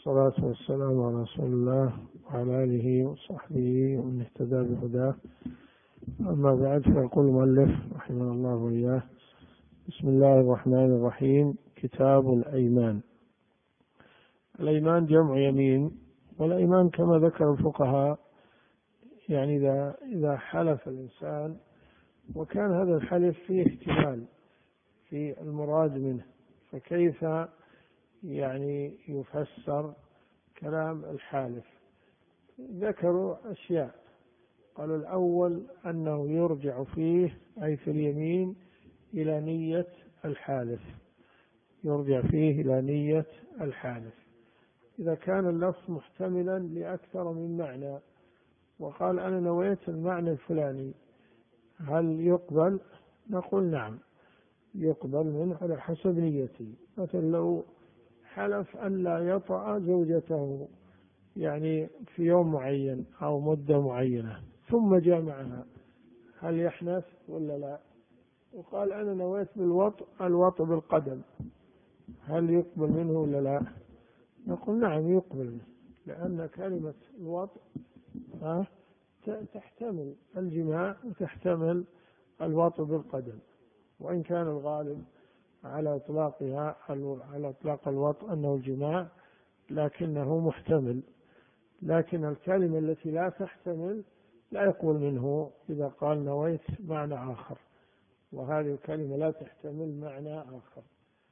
والصلاة والسلام على رسول الله وعلى آله وصحبه ومن اهتدى بهداه. أما بعد، فيقول المؤلف رحمه الله وإياه: بسم الله الرحمن الرحيم. كتاب الأيمان. الأيمان جمع يمين، والأيمان كما ذكر الفقهاء يعني إذا حلف الإنسان وكان هذا الحلف فيه احتمال في المراد منه، فكيف يعني يفسر كلام الحالف؟ ذكروا أشياء. قالوا الأول أنه يرجع فيه أي في اليمين إلى نية الحالف، يرجع فيه إلى نية الحالف. إذا كان اللفظ محتملا لأكثر من معنى وقال أنا نويت المعنى الفلاني، هل يقبل؟ نقول نعم يقبل منه على حسب نيتي. مثل لو حلف أن لا يطأ زوجته يعني في يوم معين أو مدة معينة ثم جامعها، هل يحنث ولا لا؟ وقال أنا نويت الوطء بالقدم، هل يقبل منه ولا لا؟ نقول نعم يقبل منه، لأن كلمة الوطء تحتمل الجماع وتحتمل الوطء بالقدم، وإن كان الغالب على إطلاقها على إطلاق الوطء أنه الجماع، لكنه محتمل. لكن الكلمة التي لا تحتمل لا يقبل منه إذا قال نويت معنى آخر، وهذه الكلمة لا تحتمل معنى آخر.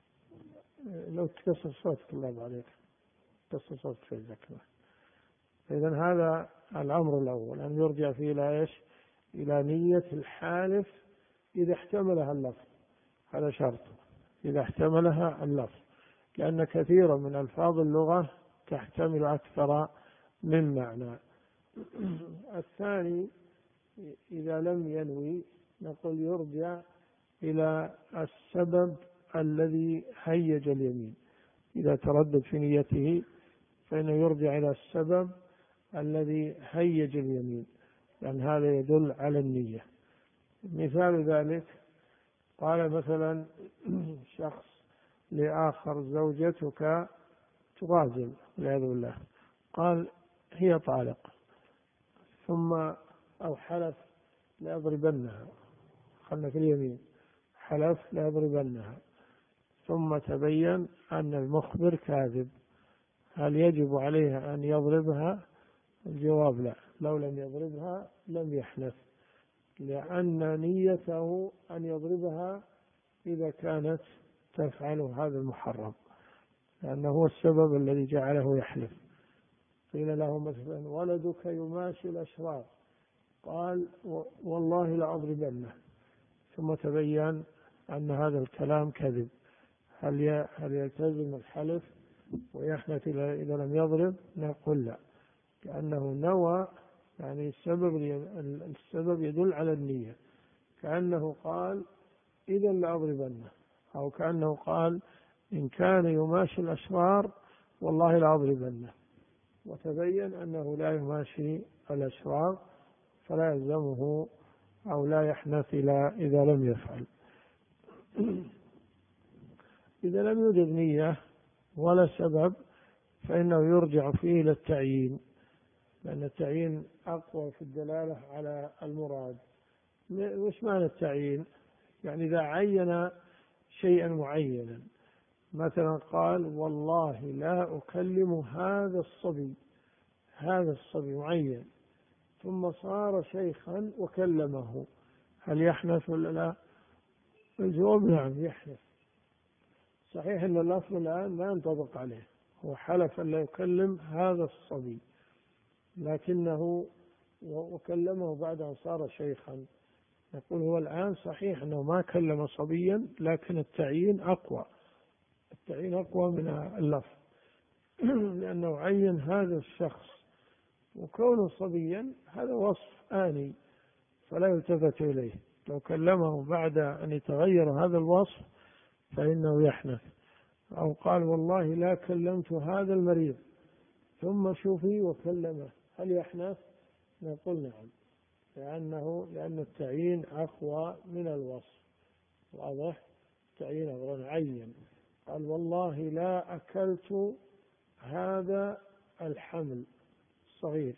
لو تكسر صوتك الله عليك، تكسر صوتك في الذكرى. إذن هذا الأمر الأول، أن يرجع فيه إلى إيش؟ إلى نية الحالف إذا احتملها اللفظ. هذا شرط، إذا احتملها اللفظ، لأن كثيرا من ألفاظ اللغة تحتمل أكثر من معنى. الثاني إذا لم ينوي نقول يرجع إلى السبب الذي هيج اليمين. إذا تردد في نيته فإنه يرجع إلى السبب الذي هيج اليمين، لأن هذا يدل على النية. مثال ذلك قال مثلا شخص لآخر زوجتك تغازل والعياذ بالله، قال هي طالق، ثم أو حلف لأضربنها، خلنا في اليمين، حلف لأضربنها، ثم تبين أن المخبر كاذب، هل يجب عليه أن يضربها؟ الجواب لا، لو لم يضربها لم يحنث، لأن نيته أن يضربها إذا كانت تفعل هذا المحرم، لأنه هو السبب الذي جعله يحلف. قيل له مثلا ولدك يماشي الأشرار، قال والله لأضربنه، ثم تبين أن هذا الكلام كذب، هل يلتزم الحلف ويحنث إذا لم يضرب؟ نقول لا، لأنه نوى، يعني السبب يدل على النية، كأنه قال إذا لأضربنه، أو كأنه قال إن كان يماشي الأشرار والله لأضربنه، وتبين أنه لا يماشي الأشرار، فلا يلزمه أو لا يحنث إذا لم يفعل. إذا لم يوجد نية ولا سبب فإنه يرجع فيه إلى التعيين، لأن التعيين أقوى في الدلالة على المراد. وش معنى التعيين؟ يعني إذا عين شيئا معينا، مثلا قال والله لا أكلم هذا الصبي معين، ثم صار شيخا وكلمه، هل يحنث ولا لا؟ الجواب نعم يحنث. صحيح أن اللفظ الآن لا ينطبق عليه، هو حلف أن لا يكلم هذا الصبي، لكنه وكلمه بعد أن صار شيخا. نقول هو الآن صحيح أنه ما كلم صبيا، لكن التعيين أقوى من اللفظ لأنه عين هذا الشخص، وكونه صبيا هذا وصف آني فلا يلتفت إليه. لو كلمه بعد أن يتغير هذا الوصف فإنه يحنث. أو قال والله لا كلمت هذا المريض، ثم شوفي وكلمه، هل يحنث؟ نقول نعم، لأن التعيين أقوى من الوصف. واضح؟ التعيين أولا عين، قال والله لا أكلت هذا الحمل صغير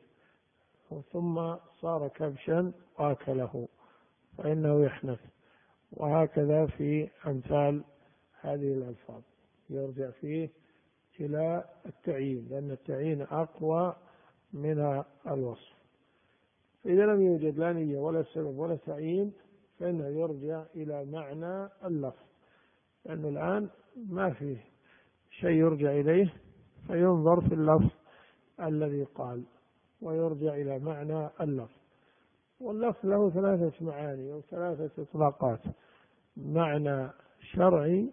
ثم صار كبشا وأكله فإنه يحنث. وهكذا في أمثال هذه الألفاظ يرجع فيه إلى التعيين، لأن التعيين أقوى من الوصف. إذا لم يوجد لا نية ولا سبب ولا تعيين فإنه يرجع إلى معنى اللفظ، لأنه الآن ما فيه شيء يرجع إليه، فينظر في اللفظ الذي قال ويرجع إلى معنى اللفظ. واللفظ له ثلاثة معاني أو ثلاثة إطلاقات: معنى شرعي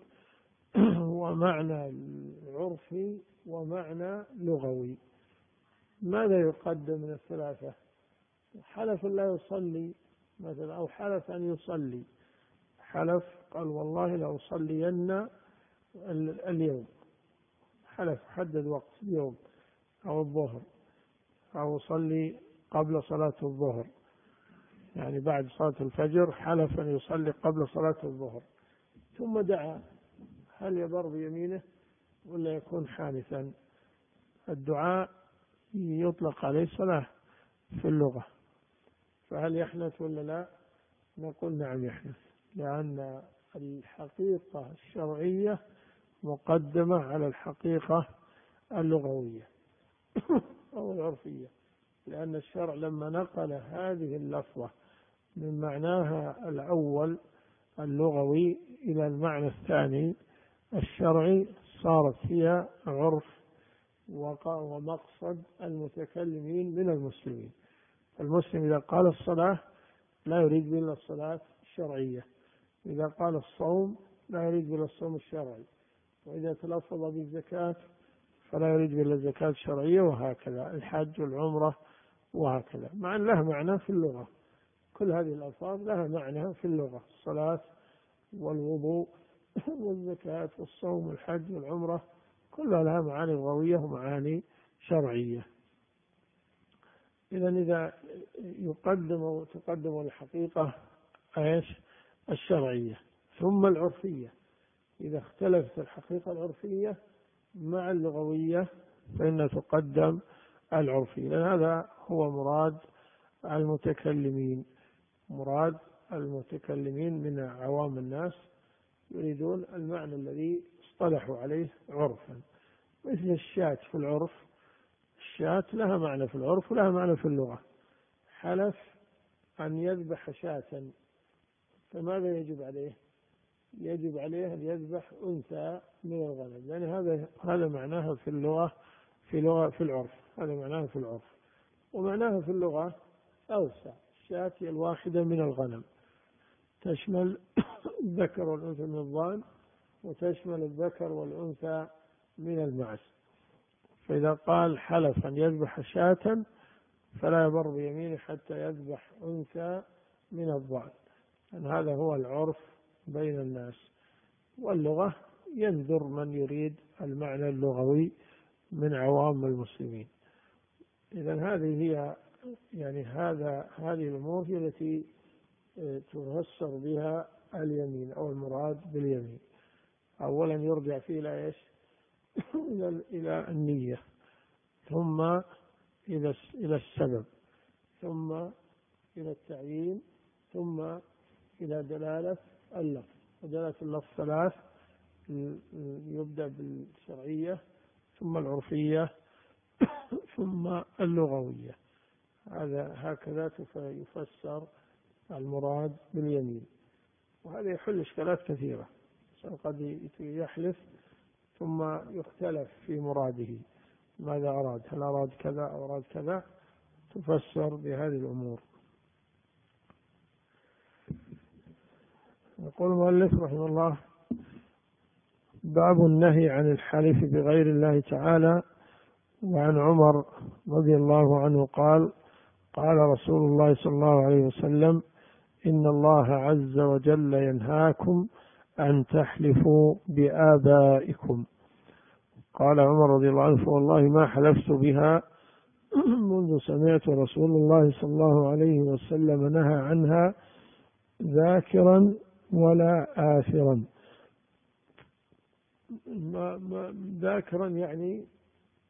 ومعنى عرفي ومعنى لغوي. ماذا يقدم من الثلاثة؟ حلف لا يصلي مثلا، أو حلف أن يصلي، حلف قال والله لأصلين اليوم، حلف حدد وقت اليوم أو الظهر، أو أصلي قبل صلاة الظهر، يعني بعد صلاة الفجر حلف أن يصلي قبل صلاة الظهر، ثم دعا، هل يبر بيمينه ولا يكون حانثا؟ الدعاء يطلق عليه صلاة في اللغة، فهل يحنث ولا لا؟ نقول نعم يحنث، لأن الحقيقة الشرعية مقدمة على الحقيقة اللغوية أو العرفية، لأن الشرع لما نقل هذه اللفظة من معناها الأول اللغوي إلى المعنى الثاني الشرعي صارت هي عرف ومقصد المتكلمين من المسلمين. المسلم إذا قال الصلاة لا يريد إلا الصلاة الشرعية، إذا قال الصوم لا يريد إلا الصوم الشرعي، وإذا تلفظ بالزكاة فلا يريد إلا الزكاة الشرعية، وهكذا الحج والعمرة وهكذا، مع أن لها معنى في اللغة. كل هذه الألفاظ لها معنى في اللغة: الصلاة والوضوء والزكاة والصوم والحج والعمرة كلها لها معاني لغوية ومعاني شرعية. إذا تقدم الحقيقة ايش؟ الشرعية، ثم العرفية. إذا اختلفت الحقيقة العرفية مع اللغوية فإن تقدم العرفية، لأن هذا هو مراد المتكلمين من عوام الناس، يريدون المعنى الذي اصطلحوا عليه عرفا. مثل الشاة في العرف، الشاة لها معنى في العرف ولها معنى في اللغة. حلف أن يذبح شاة، فماذا يجب عليه؟ يجب عليه أن يذبح أنثى من الغنم، لأن هذا معناها في اللغة في العرف، هذا معناها في العرف. ومعناها في اللغة أوسع: الشاة هي الواحدة من الغنم، تشمل الذكر والأنثى من الضأن، وتشمل الذكر والأنثى من المعز. فإذا قال حلف أن يذبح شاة فلا يبر بيمينه حتى يذبح أنثى من الضأن، أن هذا هو العرف بين الناس. واللغة ينذر من يريد المعنى اللغوي من عوام المسلمين. إذن هذه هي هذه الأمور هي التي تفسر بها اليمين أو المراد باليمين. أولا يرجع فيه إلى إيش؟ إلى النية، ثم إلى السبب، ثم إلى التعيين، ثم إلى دلالة اللفظ. ودلالة اللفظ ثلاث: يبدأ بالشرعية ثم العرفية ثم اللغوية. هكذا يفسر المراد باليمين. وهذا يحل إشكالات كثيرة، قد يحلف ثم يختلف في مراده، ماذا أراد؟ هل أراد كذا أو أراد كذا؟ تفسر بهذه الأمور. يقول المؤلف رحمه الله: باب النهي عن الحلف بغير الله تعالى. وعن عمر رضي الله عنه قال: قال رسول الله صلى الله عليه وسلم: إن الله عز وجل ينهاكم أن تحلفوا بآبائكم. قال عمر رضي الله عنه: والله ما حلفت بها منذ سمعت رسول الله صلى الله عليه وسلم نهى عنها ذاكرا ولا آثرا. ذاكرا يعني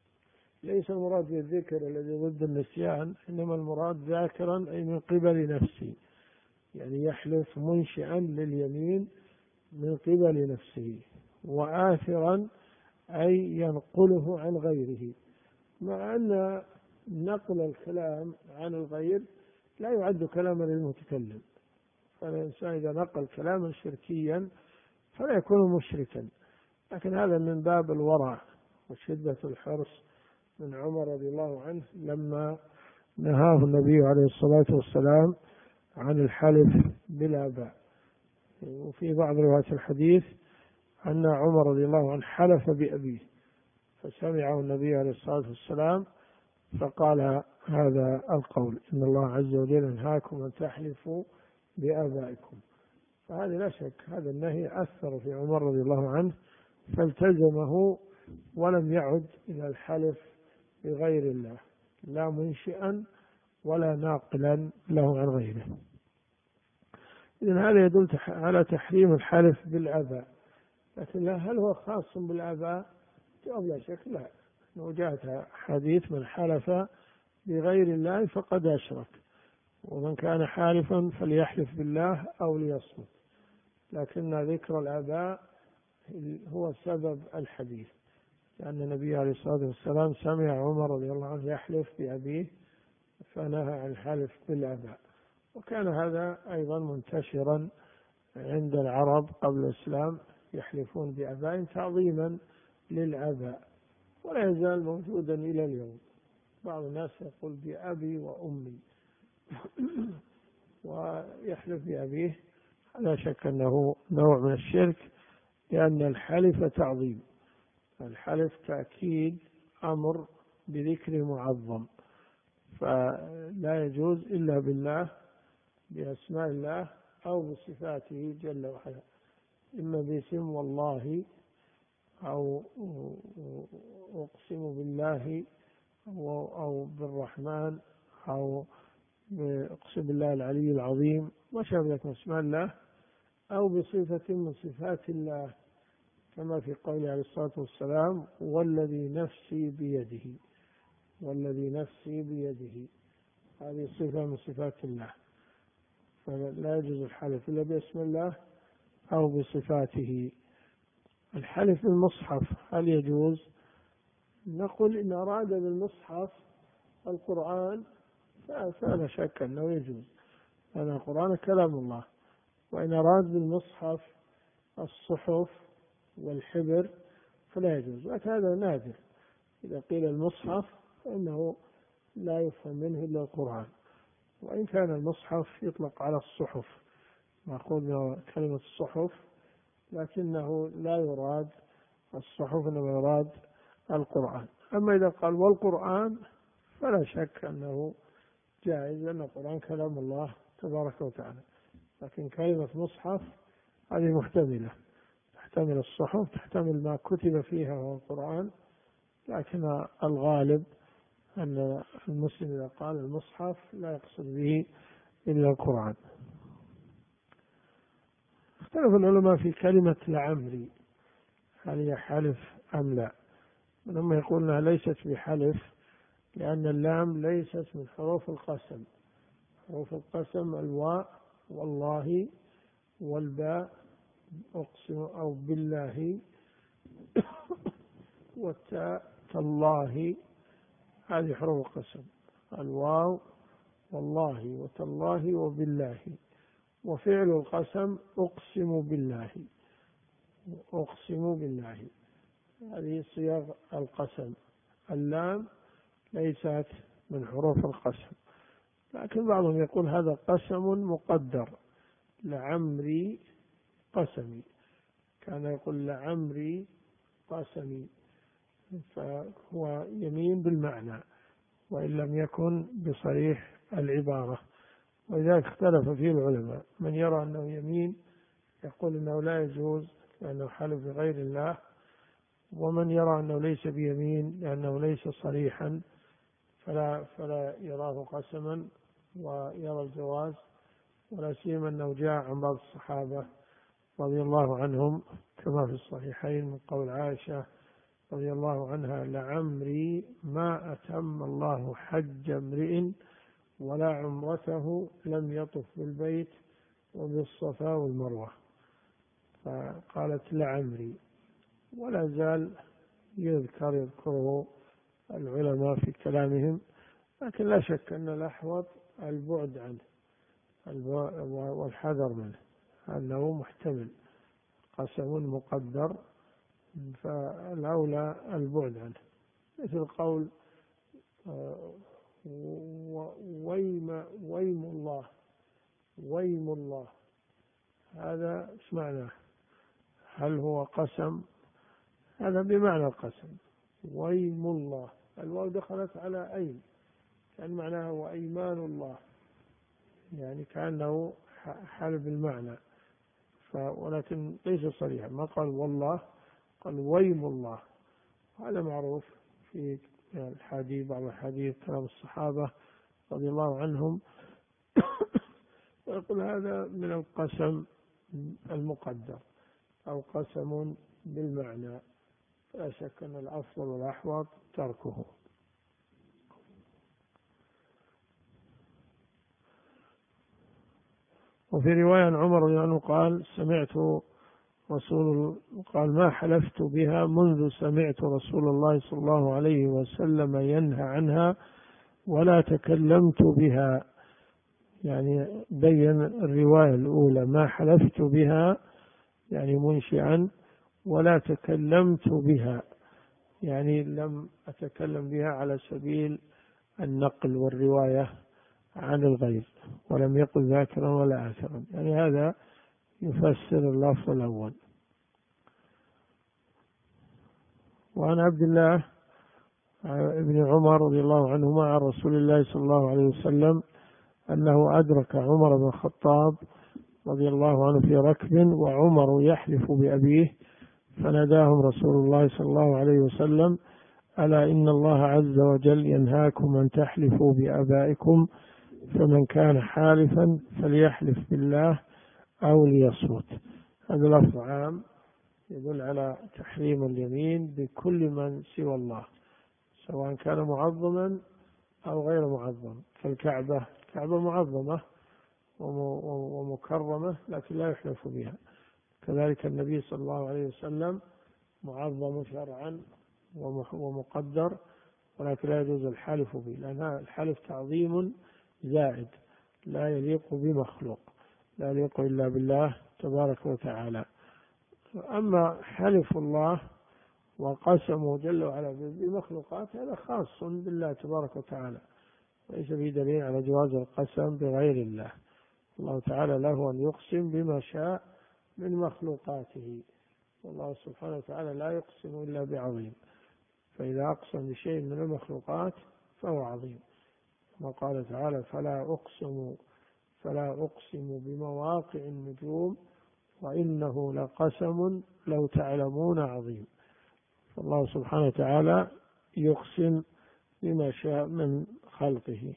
ليس المراد بالذكر الذي ضد النسيان، إنما المراد ذاكرا أي من قبل نفسه، يعني يحلف منشئا لليمين من قبل نفسه، وآثرا أي ينقله عن غيره، مع أن نقل الكلام عن الغير لا يعد كلاما للمتكلم، فالإنسان إذا نقل كلاما شركيا فلا يكون مشركا، لكن هذا من باب الورع وشدة الحرص من عمر رضي الله عنه لما نهاه النبي عليه الصلاة والسلام عن الحلف بالآباء. وفي بعض روايات الحديث أن عمر رضي الله عنه حلف بأبيه فسمعه النبي عليه الصلاة والسلام فقال هذا القول: إن الله عز وجل ينهاكم أن تحلفوا بآبائكم. فهذا لا شك هذا النهي أثر في عمر رضي الله عنه فالتزمه ولم يعد إلى الحلف بغير الله، لا منشئا ولا ناقلا له عن غيره. إذن هذا يدل على تحريم الحلف بالآباء، لكن هل هو خاص بالآباء؟ جواب لا شك لا، وجاءت حديث من حلف بغير الله فقد أشرك، ومن كان حالفا فليحلف بالله أو ليصمت، لكن ذكر الآباء هو سبب الحديث، لأن النبي عليه الصلاة والسلام سمع عمر رضي الله عنه يحلف بأبيه فنهى عن الحلف بالآباء. وكان هذا أيضا منتشرا عند العرب قبل الإسلام، يحلفون بآبائهم تعظيما للآباء، ولا يزال موجودا إلى اليوم. بعض الناس يقول بأبي وأمي ويحلف بأبيه، لا شك أنه نوع من الشرك، لأن الحلف تعظيم، الحلف تأكيد أمر بذكر معظم، فلا يجوز إلا بالله بأسماء الله أو بصفاته جل وعلا، إما باسم والله أو أقسم بالله أو بالرحمن أو أقسم بالله العلي العظيم وشابه من أسماء الله، أو بصفة من صفات الله كما في قوله عليه الصلاة والسلام: والذي نفسي بيده، والذي نفسي بيده، هذه صفة من صفات الله، فلا يجوز الحلف إلا باسم الله أو بصفاته. الحلف بالمصحف هل يجوز؟ نقول إن أراد بالمصحف القرآن فلا شك أنه يجوز، لأن القرآن كلام الله، وإن أراد بالمصحف الصحف والحبر فلا يجوز، لكن هذا نادر، إذا قيل المصحف فإنه لا يفهم منه إلا القرآن، وإن كان المصحف يطلق على الصحف، نقول كلمة الصحف، لكنه لا يراد الصحف إنما يراد القرآن. أما إذا قال والقرآن فلا شك أنه جائز، لأن القرآن كلام الله تبارك وتعالى، لكن كلمة مصحف هذه محتملة، تحتمل الصحف، تحتمل ما كتب فيها وهو القرآن، لكن الغالب أن المسلم إذا قال المصحف لا يقصد به إلا القرآن. اختلف العلماء في كلمة لعمري هل هي حلف أم لا، منهم يقول أنها ليست بحلف، لأن اللام ليست من حروف القسم، حروف القسم الواء والله والباء أقسم أو بالله والتاء تالله، هذه حروف القسم، الواو والله وتالله وبالله. وفعل القسم أقسم بالله، أقسم بالله، هذه صيغ القسم. اللام ليست من حروف القسم، لكن بعضهم يقول هذا قسم مقدر، لعمري قسمي، كان يقول لعمري قسمي، فهو يمين بالمعنى وإن لم يكن بصريح العبارة، ولذلك اختلف فيه العلماء، من يرى أنه يمين يقول أنه لا يجوز لأنه حلف بغير الله، ومن يرى أنه ليس بيمين لأنه ليس صريحا فلا يراه قسما ويرى الجواز، ولا سيما أنه جاء عن بعض الصحابة رضي الله عنهم كما في الصحيحين من قول عائشة رضي الله عنها: لعمري ما ما أتم الله حج امرئ ولا عمرته لم يطف بالبيت وبالصفا والمروة. فقالت لعمري، ولا زال يذكره العلماء في كلامهم، لكن لا شك أن الأحوط البعد عنه والحذر منه، أنه محتمل قسم مقدر، فالأولى البعد عنه، مثل قول ويم الله، ويم الله، هذا ايش معناه؟ هل هو قسم؟ هذا بمعنى القسم، ويم الله، الواو دخلت على أيم، كان معناها وأيمان الله، يعني كأنه حلف المعنى، ولكن ليس صريحا، ما قال والله، قال ويم الله. هذا معروف في الحديث، بعض الحديث كلام الصحابة رضي الله عنهم ويقول هذا من القسم المقدر أو قسم بالمعنى، لا شك أن الأفضل والأحوط تركه. وفي رواية عن عمر رضي الله عنه قال سمعت قال ما حلفت بها منذ سمعت رسول الله صلى الله عليه وسلم ينهى عنها ولا تكلمت بها. يعني بين الرواية الأولى ما حلفت بها يعني منشئا، ولا تكلمت بها يعني لم أتكلم بها على سبيل النقل والرواية عن الغير، ولم يقل ذاكرا ولا آثرا، يعني هذا يفسر اللفظ الأول. وعن عبد الله ابن عمر رضي الله عنهما عن رسول الله صلى الله عليه وسلم أنه أدرك عمر بن الخطاب رضي الله عنه في ركب وعمر يحلف بأبيه، فناداهم رسول الله صلى الله عليه وسلم ألا إن الله عز وجل ينهاكم أن تحلفوا بآبائكم، فمن كان حالفا فليحلف بالله أو ليصمت. هذا لفظ عام يدل على تحريم اليمين بكل من سوى الله، سواء كان معظما أو غير معظم، كالكعبة، الكعبة معظمة ومكرمة لكن لا يحلف بها، كذلك النبي صلى الله عليه وسلم معظم شرعا ومقدر، ولكن لا يجوز الحلف به، لأن الحلف تعظيم زائد لا يليق بمخلوق، لا يليق إلا بالله تبارك وتعالى. أما حلف الله وقسمه جل وعلا بمخلوقات هذا خاص بالله تبارك وتعالى، ليس به دليل على جواز القسم بغير الله. الله تعالى له أن يقسم بما شاء من مخلوقاته، والله سبحانه وتعالى لا يقسم إلا بعظيم، فإذا أقسم بشيء من المخلوقات فهو عظيم، وقال تعالى فلا أقسم بمواقع النجوم وإنه لقسم لو تعلمون عظيم. فالله سبحانه وتعالى يقسم بما شاء من خلقه.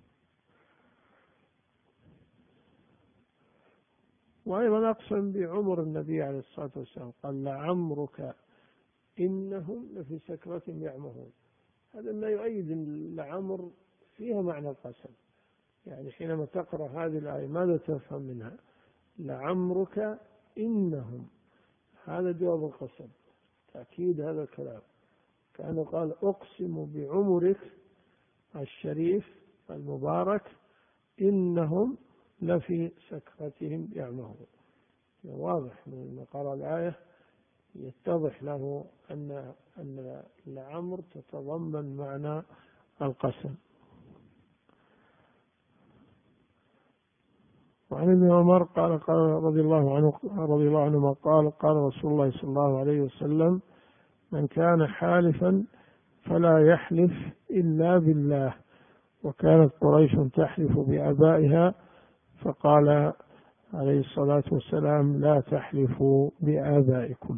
وأيضا أقسم بعمر النبي عليه الصلاة والسلام، قال لعمرك إنهم لفي سكرة يعمهون. هذا ما يؤيد لعمر فيها معنى القسم، يعني حينما تقرأ هذه الآية ماذا تفهم منها؟ لعمرك إنهم، هذا جواب القسم، تأكيد هذا الكلام، كأنه قال أقسم بعمرك الشريف المبارك إنهم لفي سكرتهم يعمهون. واضح من قرأ الآية يتضح له أن العمر تتضمن معنى القسم. وعن ابن عمر قال رضي الله عنهما قال رسول الله صلى الله عليه وسلم من كان حالفا فلا يحلف إلا بالله، وكانت قريش تحلف بآبائها فقال عليه الصلاة والسلام لا تحلفوا بآبائكم.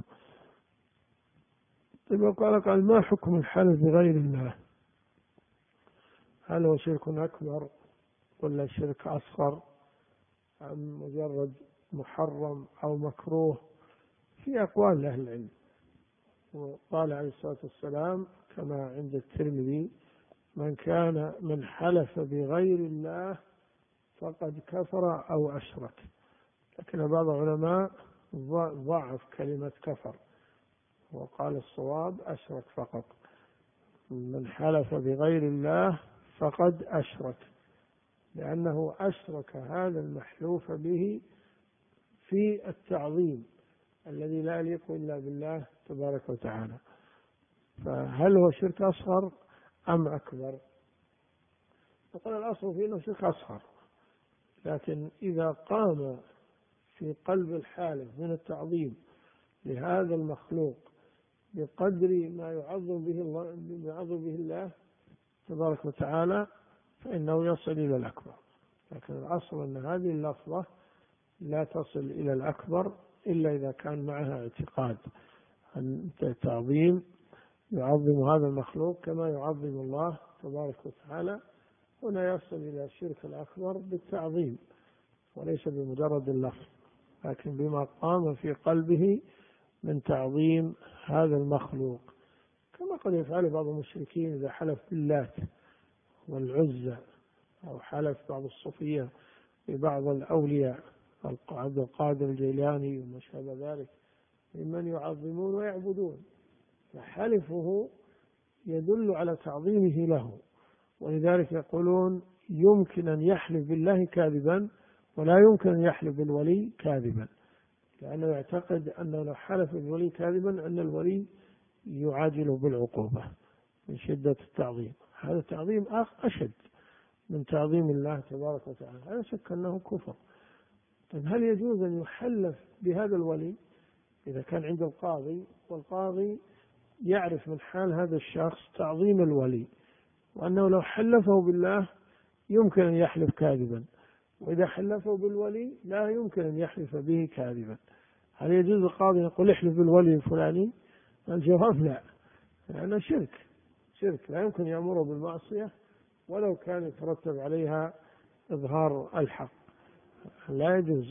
طيب قال ما حكم الحلف بغير الله؟ هل هو شرك أكبر ولا شرك أصغر أم مجرد محرم أو مكروه؟ في أقوال لأهل العلم، وقال عليه الصلاة والسلام كما عند الترمذي: من حلف بغير الله فقد كفر أو أشرك. لكن بعض العلماء ضعف كلمة كفر وقال الصواب أشرك فقط. من حلف بغير الله فقد أشرك، لأنه أشرك هذا المحلوف به في التعظيم الذي لا يليق إلا بالله تبارك وتعالى. فهل هو شرك أصغر أم أكبر؟ نقول الأصل فيه أنه شرك أصغر، لكن إذا قام في قلب الحالف من التعظيم لهذا المخلوق بقدر ما يعظم به الله تبارك وتعالى فإنه يصل إلى الأكبر. لكن الأصل أن هذه اللفظة لا تصل إلى الأكبر إلا إذا كان معها اعتقاد أن التعظيم يعظم هذا المخلوق كما يعظم الله تبارك وتعالى، هنا يصل إلى الشرك الأكبر بالتعظيم وليس بمجرد اللفظ، لكن بما قام في قلبه من تعظيم هذا المخلوق، كما قد يفعل بعض المشركين إذا حلف باللات والعزى، أو حلف بعض الصوفية ببعض الأولياء عبد القادر الجيلاني وما شابه ذلك ممن يعظمون ويعبدون، فحلفه يدل على تعظيمه له. ولذلك يقولون يمكن أن يحلف بالله كاذبا ولا يمكن أن يحلف بالولي كاذبا، لأنه يعتقد أنه لو حلف بالولي كاذبا أن الولي يعاجله بالعقوبة من شدة التعظيم. هذا التعظيم أشد من تعظيم الله تبارك وتعالى، لا شك أنه كفر. طيب هل يجوز أن يحلف بهذا الولي إذا كان عند القاضي والقاضي يعرف من حال هذا الشخص تعظيم الولي وأنه لو حلفه بالله يمكن أن يحلف كاذبا، وإذا حلفه بالولي لا يمكن أن يحلف به كاذبا، هل يجوز القاضي يقول احلف بالولي الفلاني؟ الجواب لا، لأنه شرك لا يمكن يأمره بالمعصية ولو كان يترتب عليها إظهار الحق، لا يجوز.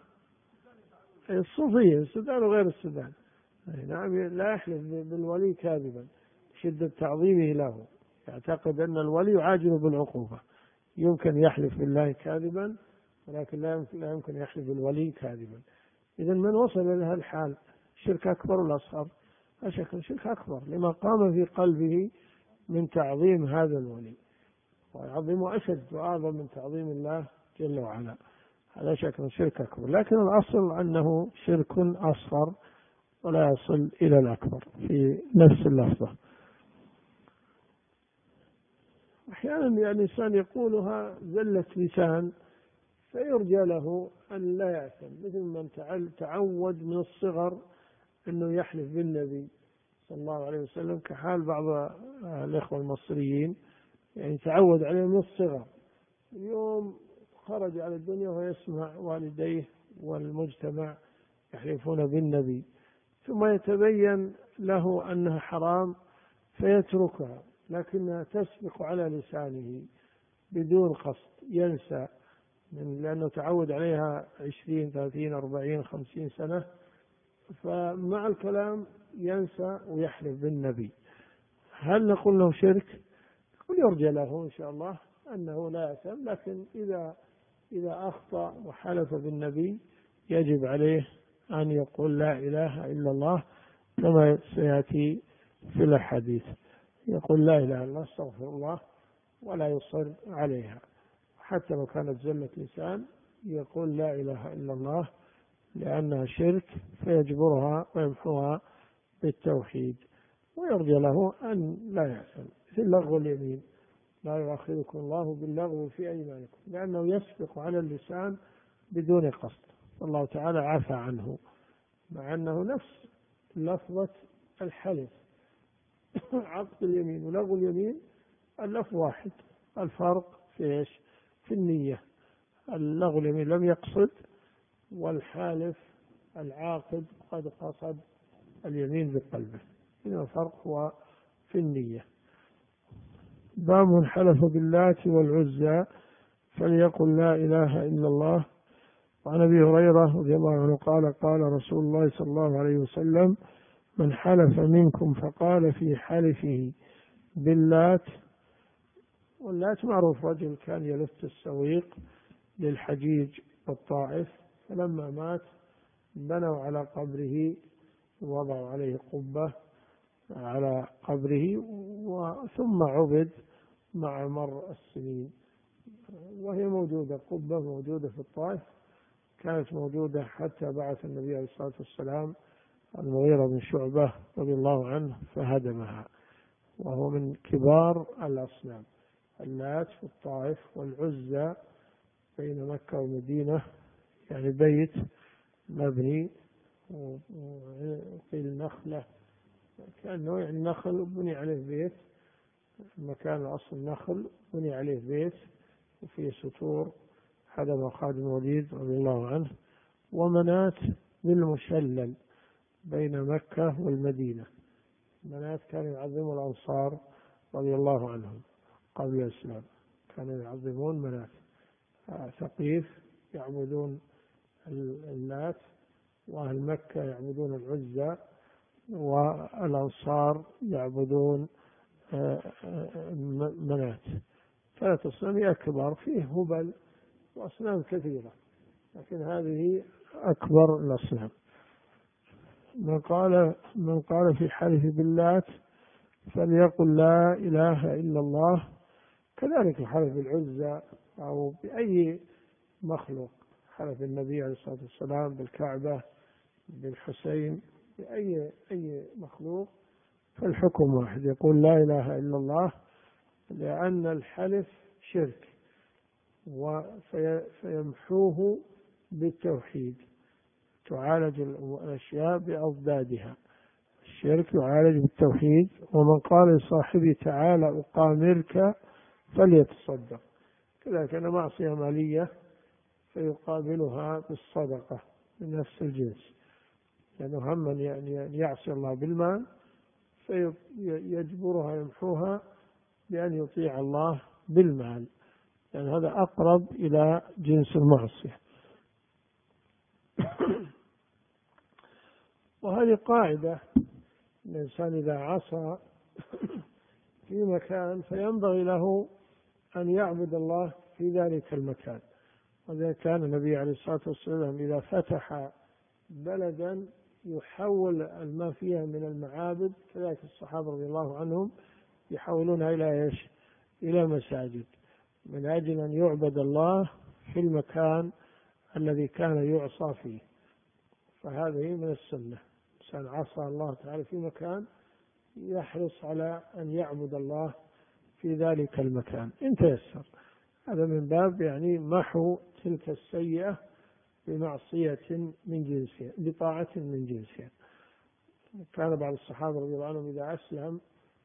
الصوفية السودان وغير السودان نعم لا يحلف بالولي كاذبا شدة تعظيمه له، يعتقد أن الولي يعاجل بالعقوبة، يمكن يحلف بالله كاذبا ولكن لا يمكن يحلف بالولي كاذبا. إذا من وصل إلى هذا الحال شرك أكبر ولا أصغر؟ لا شك شرك أكبر لما قام في قلبه من تعظيم هذا الولي، ويعظمه أشد وأعظم من تعظيم الله جل وعلا، هذا شك شرك أكبر. لكن الأصل أنه شرك أصغر ولا يصل إلى الأكبر في نفس اللفظة. أحيانا الإنسان يقولها زلة لسان فيرجى له أن لا يأثم، مثل من تعود من الصغر أنه يحلف بالنبي صلى الله عليه وسلم، كحال بعض الإخوة المصريين تعود عليه من الصغر، اليوم خرج على الدنيا ويسمع والديه والمجتمع يحلفون بالنبي، ثم يتبين له أنها حرام فيتركها، لكنها تسبق على لسانه بدون قصد، ينسى لأنه تعود عليها 20 30 40 50 سنة، فمع الكلام ينسى ويحلف بالنبي. هل نقول له شرك؟ قل يرجى له إن شاء الله أنه لا يأثم، لكن إذا أخطأ وحلف بالنبي يجب عليه أن يقول لا إله إلا الله كما سيأتي في الحديث، يقول لا إله إلا الله استغفر الله ولا يصر عليها، حتى لو كانت زلة لسان يقول لا إله إلا الله لأنها شرك فيجبرها ويمحوها بالتوحيد. ويرجى له أن لا يأثم مثل لغو اليمين، لا يؤاخذكم الله باللغو في أيمانكم، لأنه يسبق على اللسان بدون قصد، والله تعالى عفى عنه، مع أنه نفس لفظة الحلف عقد اليمين ولغو اليمين اللفظ واحد، الفرق في إيش؟ في النية، اللغو اليمين لم يقصد، والحالف العاقد قد قصد اليمين بقلبه، إن الفرق هو في النية. باب من حلف باللات والعزى فليقل لا إله إلا الله. وعن أبي هريرة رضي الله عنه قال قال رسول الله صلى الله عليه وسلم من حلف منكم فقال في حلفه باللات، واللات معروف رجل كان يلف السويق للحجيج بالطائف، فلما مات بنوا على قبره ووضعوا عليه قبة على قبره، ثم عبد مع مر السنين، وهي موجودة، قبة موجودة في الطائف، كانت موجودة حتى بعث النبي عليه الصلاة والسلام المغيرة بن شعبة رضي الله عنه فهدمها، وهو من كبار الأصنام. اللات في الطائف، والعزى بين مكة والمدينة، يعني بيت مبني وقيل نخلة، كأنه يعني نخل وبني عليه بيت، مكان أصل النخل بني عليه بيت وفيه سطور، هدم خالد بن الوليد رضي الله عنه. ومناة بالمشلل بين مكة والمدينة، مناة كانوا يعظموا الأنصار رضي الله عنهم قبل الإسلام، كانوا يعظمون مناة. ثقيف يعبدون اللات، وأهل مكة يعبدون العزى، والأنصار يعبدون مناة. ثلاث أصنام أكبر، فيه هبل وأصنام كثيرة، لكن هذه أكبر الأصنام. من قال في حلف باللات فليقل لا إله إلا الله. كذلك الحلف بالعزى أو بأي مخلوق، حلف النبي عليه الصلاة والسلام بالكعبة، بالحسين، بأي مخلوق، فالحكم واحد، يقول لا إله إلا الله، لأن الحلف شرك فيمحوه بالتوحيد. تعالج الأشياء بأضدادها، الشرك يعالج بالتوحيد. ومن قال لصاحبي تعالى أقامرك فليتصدق، كذا كان معصية مالية فيقابلها بالصدقة من نفس الجنس، لأنه هم يعني يعصي الله بالمال فيجبرها يمحوها بأن يطيع الله بالمال، لأن هذا أقرب إلى جنس المعصية. وهذه قاعدة، الإنسان إذا عصى في مكان فينبغي له أن يعبد الله في ذلك المكان. وإذا كان النبي عليه الصلاة والسلام إذا فتح بلدا يحول ما فيها من المعابد، كذلك الصحابة رضي الله عنهم يحولونها إلى إيش؟ إلى مساجد، من أجل أن يعبد الله في المكان الذي كان يعصى فيه. فهذه من السنة، إنسان عصى الله تعالى في مكان يحرص على أن يعبد الله في ذلك المكان إن تيسر. هذا من باب يعني محو تلك السيئة بمعصية من جنسها، بطاعة من جنسها. كان بعض الصحابة رضي الله عنهم إذا أسلم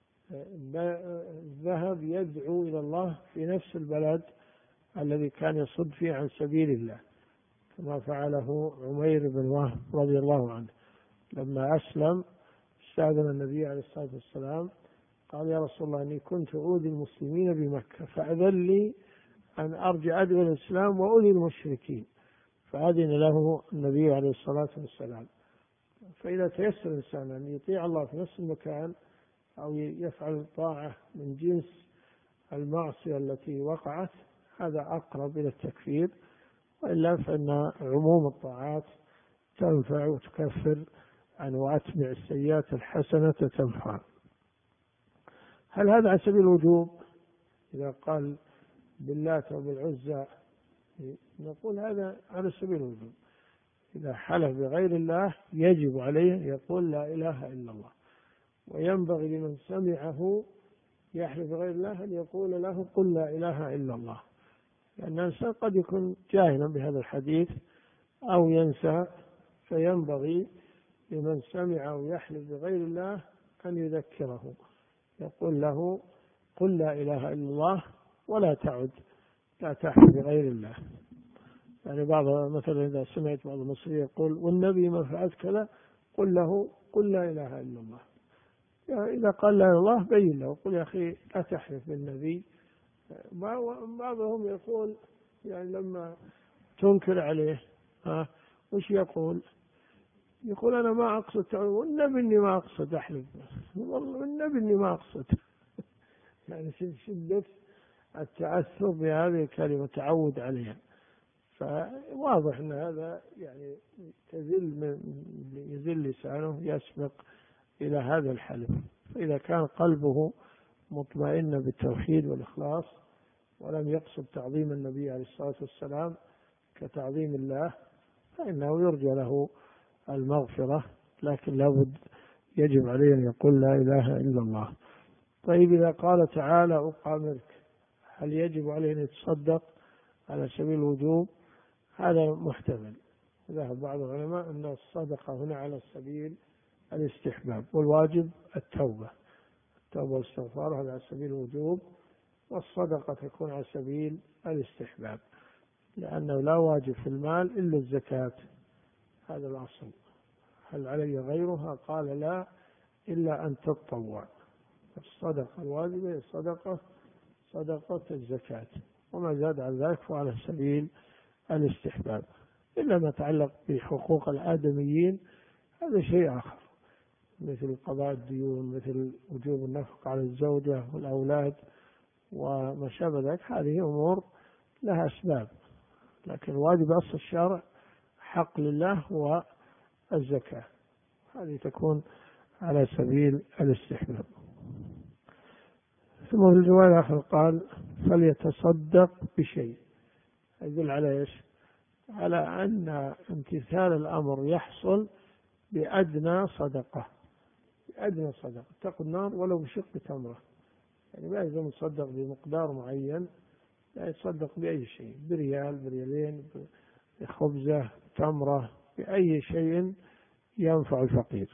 ذهب يدعو إلى الله في نفس البلد الذي كان يصد فيه عن سبيل الله، كما فعله عمير بن وهب رضي الله عنه. لما أسلم استأذن النبي عليه الصلاة والسلام، قال يا رسول الله إني كنت أؤذي المسلمين بمكة فأذن لي أن أرجع أدعو الإسلام وأؤذي المشركين، فأذن له النبي عليه الصلاة والسلام. فإذا تيسر الإنسان أن يطيع الله في نفس المكان أو يفعل الطاعة من جنس المعصية التي وقعت، هذا أقرب إلى التكفير، وإلا فإن عموم الطاعات تنفع وتكفر عن وأتبع السيئات الحسنة تمحى. هل هذا على سبيل الوجوب؟ إذا قال باللات أو بالعزى نقول هذا على سبيل الوجوب. إذا حلف بغير الله يجب عليه يقول لا إله إلا الله، وينبغي لمن سمعه يحلف بغير الله أن يقول له قل لا إله إلا الله، لأن الإنسان قد يكون جاهلا بهذا الحديث أو ينسى، فينبغي لمن سمعه يحلف بغير الله أن يذكره، يقول له قل لا إله إلا الله ولا تعد، لا تحلف بغير الله. يعني مثلا إذا سمعت بعض المصريين يقول والنبي ما فعلت كذا، قل له قل لا إله إلا الله. يعني إذا قال لا إله إلا الله بين له، قل يا أخي لا تحلف بالنبي. بعضهم يقول يعني لما تنكر عليه وش يقول؟ يقول أنا ما أقصد، والنبي إني ما أقصد أحلف، والله والنبي إني ما أقصد. يعني شدة التأثر بهذه الكلمة، تعود عليها. فواضح أن هذا يعني يزل لسانه يسبق إلى هذا الحلف. فإذا كان قلبه مطمئن بالتوحيد والإخلاص ولم يقصد تعظيم النبي عليه الصلاة والسلام كتعظيم الله، فإنه يرجى له المغفرة، لكن لابد يجب عليه أن يقول لا إله إلا الله. طيب إذا قال تعالى أقامرك، هل يجب عليه أن يتصدق على سبيل الوجوب؟ هذا محتمل. ذهب بعض العلماء أن الصدقة هنا على سبيل الاستحباب، والواجب التوبة والاستغفار، هذا على سبيل الوجوب، والصدقة تكون على سبيل الاستحباب، لأنه لا واجب في المال إلا الزكاة، هذا الأصل. هل علي غيرها؟ قال لا، إلا أن تتطوع. الصدقة الواجبة هي صدقة الزكاة، وما زاد عن ذلك فعلى سبيل الاستحباب، إلا ما يتعلق بحقوق الآدميين هذا شيء آخر، مثل قضاء الديون، مثل وجوب النفقة على الزوجة والأولاد وما شابه ذلك، هذه أمور لها أسباب. لكن واجب أصل الشرع حق لله والزكاة، هذه تكون على سبيل الاستحباب. ثم في الرواية الآخر قال فليتصدق بشيء، يدل على إيش؟ على أن امتثال الأمر يحصل بأدنى صدقة، تقي النار ولو بشق تمرة. يعني ما يلزم يتصدق بمقدار معين، لا، يتصدق بأي شيء، بريال، بريالين، بخبزة، تمرة، بأي شيء ينفع الفقير.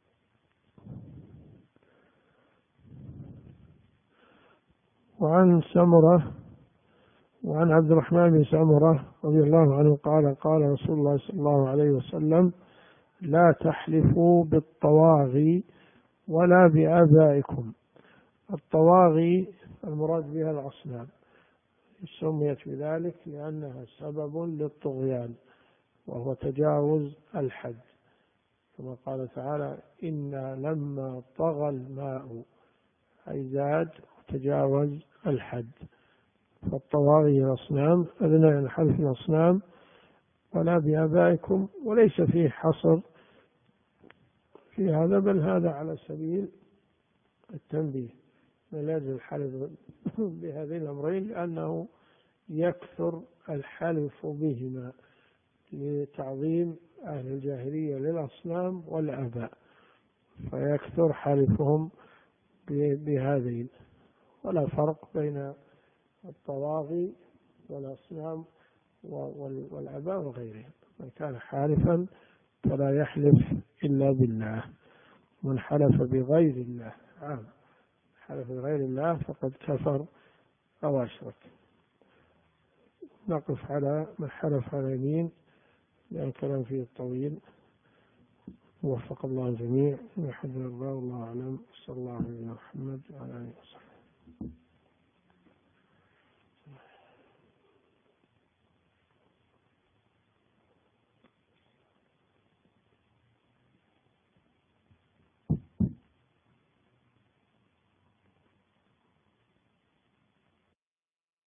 وعن عبد الرحمن بن سمرة رضي الله عنه قال قال رسول الله صلى الله عليه وسلم لا تحلفوا بالطواغي ولا بآبائكم. الطواغي المراد بها الأصنام، سميت بذلك لأنها سبب للطغيان وهو تجاوز الحد، كما قال تعالى إنا لما طغى الماء، أي زاد وتجاوز الحد. فالطواغي الأصنام، أذن عن حلف الأصنام ولا بآبائكم، وليس فيه حصر في هذا، بل هذا على سبيل التنبيه من أجل الحلف بهذين الأمرين، لأنه يكثر الحلف بهما لتعظيم أهل الجاهلية للأصنام والآباء، فيكثر حلفهم بهذين. ولا فرق بين الطواغي والأصنام والآباء وغيرهم. من كان حالفا فلا يحلف إلا بالله، من حلف بغير الله حلف بغير الله فقد كفر أو أشرك. نقف على من حلف على يمين، لأن كلام فيه الطويل. وفق الله الجميع، وحفظ الله، والله أعلم، صلى الله عليه وسلم وعلى آله وصحبه.